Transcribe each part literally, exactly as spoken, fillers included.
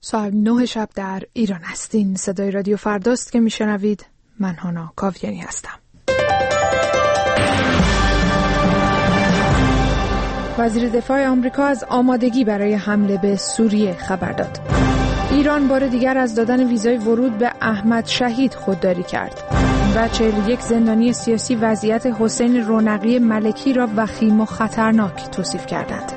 ساعت نه شب در ایران هستین. صدای رادیو فرداست که میشنوید. من هانا کاویانی هستم. وزیر دفاع آمریکا از آمادگی برای حمله به سوریه خبر داد. ایران بار دیگر از دادن ویزای ورود به احمد شهید خودداری کرد. و چهل و یک زندانی سیاسی وضعیت حسین رونقی ملکی را وخیم و خطرناک توصیف کردند.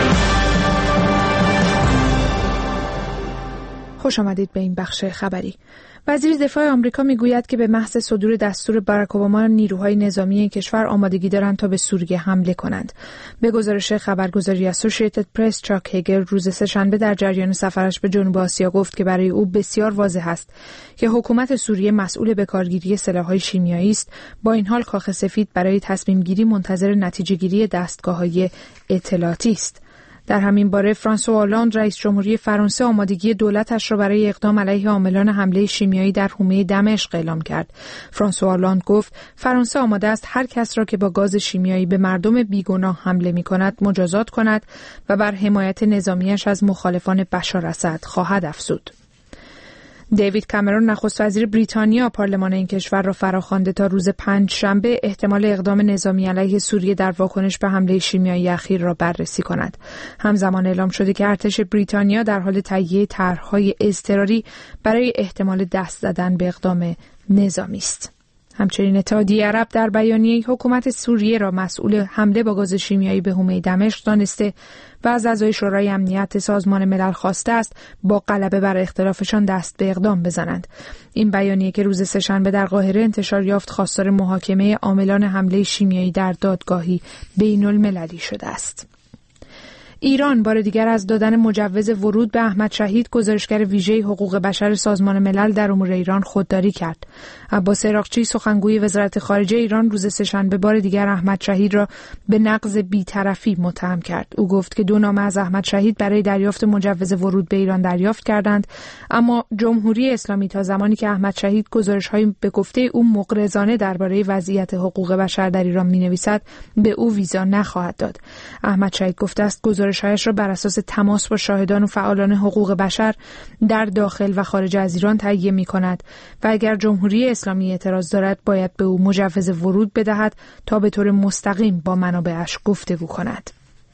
خوش آمدید به این بخش خبری. وزیر دفاع آمریکا میگوید که به محض صدور دستور باراک اوباما نیروهای نظامی این کشور آمادگی دارند تا به سوریه حمله کنند. به گزارش خبرگزاری اسوسییتد پرس، چاک هگل روز سه‌شنبه در جریان سفرش به جنوب آسیا گفت که برای او بسیار واضح است که حکومت سوریه مسئول به کارگیری سلاح‌های شیمیایی است. با این حال کاخ سفید برای تصمیم گیری منتظر نتیجه گیری دستگاه‌های اطلاعاتی است. در همین باره فرانسوا آلاند رئیس جمهوری فرانسه آمادگی دولتش را برای اقدام علیه عاملان حمله شیمیایی در حومه دمشق اعلام کرد. فرانسوا آلاند گفت فرانسه آماده است هر کس را که با گاز شیمیایی به مردم بیگناه حمله می‌کند مجازات کند و بر حمایت نظامیش از مخالفان بشار اسد خواهد افزود. دیوید کامرون نخست وزیر بریتانیا پارلمان این کشور را فراخوانده تا روز پنج شنبه احتمال اقدام نظامی علیه سوریه در واکنش به حمله شیمیایی اخیر را بررسی کند. همزمان اعلام شده که ارتش بریتانیا در حال تهیه طرح‌های اضطراری برای احتمال دست زدن به اقدام نظامی است. همچنین اتحادیه عرب در بیانیه حکومت سوریه را مسئول حمله با گاز شیمیایی به حومه دمشق دانسته و از اعضای شورای امنیت سازمان ملل خواسته است با غلبه بر اختلافشان دست به اقدام بزنند. این بیانیه که روز سه‌شنبه در قاهره انتشار یافت خواستار محاکمه عاملان حمله شیمیایی در دادگاهی بین المللی شده است. ایران بار دیگر از دادن مجوز ورود به احمد شهید گزارشگر ویژه حقوق بشر سازمان ملل در امور ایران خودداری کرد. عباس عراقچی سخنگوی وزارت خارجه ایران روز سه‌شنبه بار دیگر احمد شهید را به نقض بی‌طرفی متهم کرد. او گفت که دو نامه از احمد شهید برای دریافت مجوز ورود به ایران دریافت کردند، اما جمهوری اسلامی تا زمانی که احمد شهید گزارش‌های به گفته او مغرضانه درباره وضعیت حقوق بشر در ایران می‌نویسد به او ویزا نخواهد داد. احمد شهید گفته است گزارش شایش را بر اساس تماس با شاهدان و فعالان حقوق بشر در داخل و خارج از ایران تهیه می کند و اگر جمهوری اسلامی اعتراض دارد باید به او مجوز ورود بدهد تا به طور مستقیم با منابعش گفتگو کند.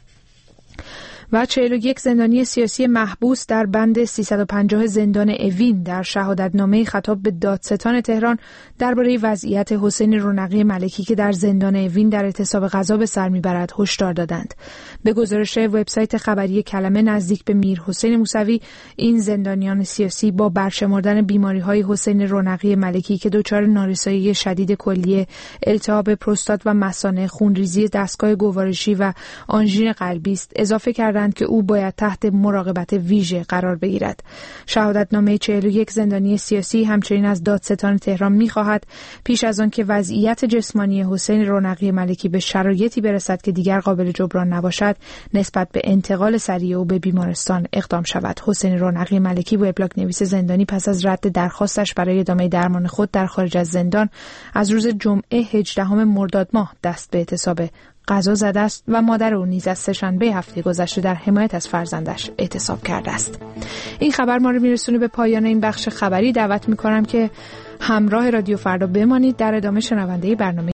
و چهل و یک زندانی سیاسی محبوس در بند سیصد و پنجاه زندان اوین در شهادتنامه خطاب به دادستان تهران درباره وضعیت حسین رونقی ملکی که در زندان اوین در اعتصاب غذا به سر میبرد هشدار دادند. به گزارش وبسایت خبری کلمه نزدیک به میر حسین موسوی، این زندانیان سیاسی با برشمردن بیماری‌های حسین رونقی ملکی که دچار نارسایی شدید کلیه، التهاب پروستات و مثانه، خونریزی دستگاه گوارشی و آنژین قلبی است، اضافه کردند که او باید تحت مراقبت ویژه قرار بگیرد. شهادتنامه چهل و یک زندانی سیاسی همچنین از دادستان تهران می‌خواهد پیش از آن که وضعیت جسمانی حسین رونقی ملکی به شرایطی برسد که دیگر قابل جبران نباشد، نسبت به انتقال سریع او به بیمارستان اقدام شود. حسین رونقی ملکی، وبلاگ نویس زندانی، پس از رد درخواستش برای ادامه درمان خود در خارج از زندان از روز جمعه هجدهم مرداد ماه دست به اعتصاب غذا زده است و مادر او نیز از سه‌شنبه هفته گذشته در حمایت از فرزندش اعتصاب کرده است. این خبر ما رو میرسونه به پایان این بخش خبری. دعوت میکنم که همراه رادیو فردا بمانید. در ادامه شنونده برنامه